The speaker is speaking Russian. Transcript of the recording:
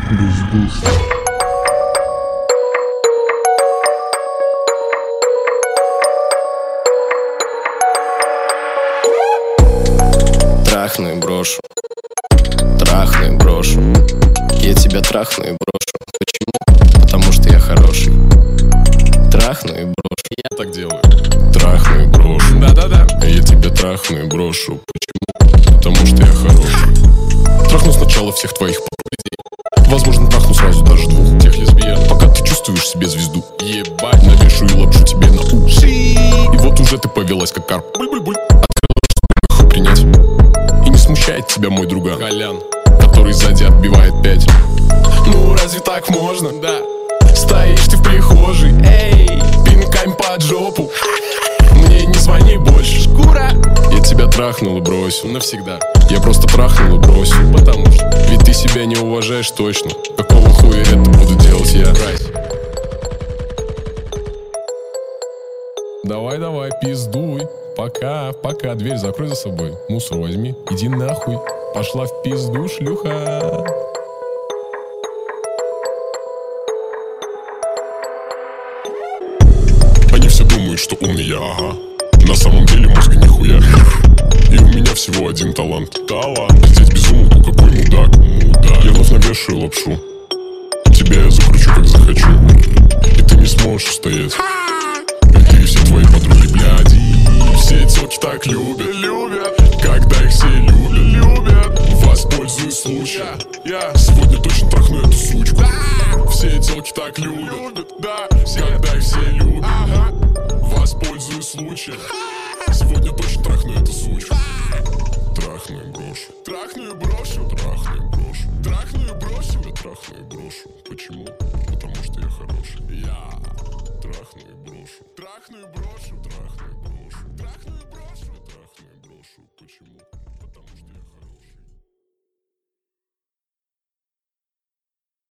Бездушно. Трахну и брошу, трахну и брошу. Я тебя трахну и брошу. Почему? Потому что я хороший. Трахну и брошу. Я так делаю. Трахну и брошу. Да-да-да. Я тебя трахну и брошу. Почему? Потому что я хороший. Трахну сначала всех твоих людей. Возможно, трахну сразу даже двух тех лесбиян. Пока ты чувствуешь себе звезду. Ебать, навешу и лапшу тебе на уши. И вот уже ты повелась как карп. Буль-буль-буль. Открыла рот, чтобы принять. И не смущает тебя мой друган Колян, который сзади отбивает 5. Ну разве так можно? Да. Стоишь ты в прихожей, эй, пинками под жопу. Мне не звони больше, шкура. Я тебя трахнул и бросил. Навсегда. Я просто трахнул и бросил. Потому что Ведь ты себя не уважаешь точно. Какого хуя это буду делать я? Давай, пиздуй. Пока, дверь закрой за собой. Мусор возьми, иди нахуй. Пошла в пизду, шлюха. Они все думают, что умный я, ага. На самом деле мозга нихуя. И у меня всего один талант. Здесь безумку, какой мудак. Я вновь навешаю лапшу. Тебя я закручу, как захочу. И ты не сможешь устоять. И ты и все твои подруги, бляди. Все телки так любят, когда их все любят. Воспользуюсь случаем. Я сегодня точно трахну эту сучку. Все телки так любят, когда их все любят. Воспользуюсь случаем. Сегодня точно трахну эту сучку. Трахну и брошу. Трахну и брошу. Трахну и брошу. Трахну и брошу. Я трахну и брошу. Почему? Потому что я хороший. Я трахну и брошу. Трахну и брошу. Трахну и брошу.